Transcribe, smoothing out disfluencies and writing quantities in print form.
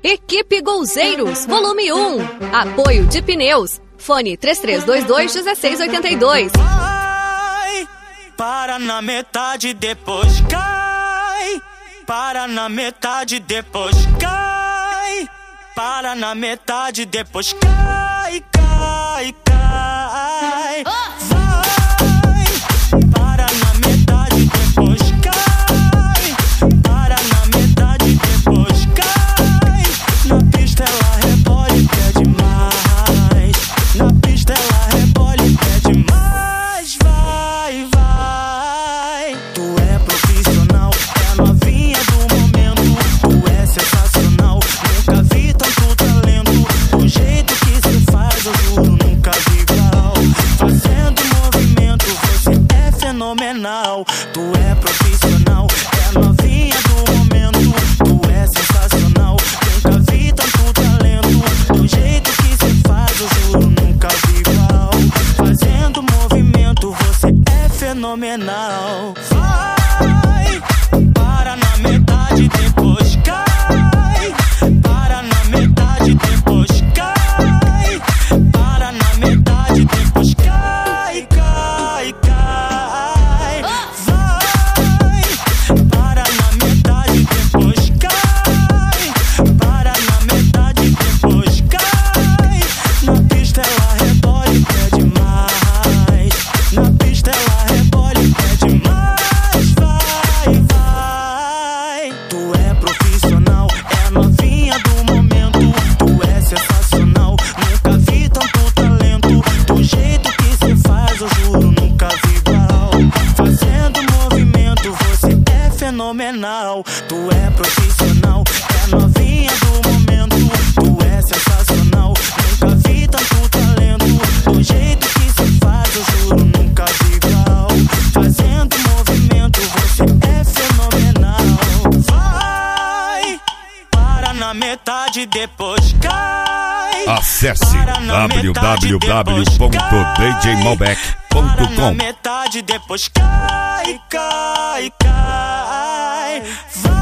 Equipe Golzeiros, volume 1. Apoio de pneus. Fone 3322-1682. Vai, para na metade, depois cai. Para na metade, depois cai. Para na metade, depois cai, cai, cai. Vai, para na metade, depois cai. Para na metade, depois cai. Na pista ela rebola e pede mais. Na pista ela rebola e pede mais. Vai, vai. Tu é profissional, é novinha do momento. Tu é sensacional, nunca vi tanto talento. Do jeito que cê faz, eu juro, nunca vi igual. Fazendo movimento, você é fenomenal. Tu é profissional, é novinha do momento. Tu é sensacional, nunca vi tanto talento. Do jeito que cê faz, eu juro, nunca vi igual. Fazendo movimento, você é fenomenal. Vai, para na metade, depois cai. Para na metade, depois cai. Para na metade, depois cai, cai, cai. Vai, para na metade, depois cai. Para na metade, depois cai. Na pista ela rebola e pede mais. Na pista ela rebola e pede mais. Vai, vai. Tu é profissional, é novinha do momento. Tu é sensacional, nunca vi tanto talento. Do jeito que cê faz, eu juro, nunca vi igual. Fazendo movimento, você é fenomenal. Tu é profissional, é novinha do momento. Tu é sensacional, nunca vi tanto talento. Do jeito que cê faz, eu juro, nunca vi igual. Fazendo movimento, você é fenomenal. Vai, para na metade, depois cai. Acesse www.djmalbec.com. Para na metade, depois cai, cai, cai. Vai.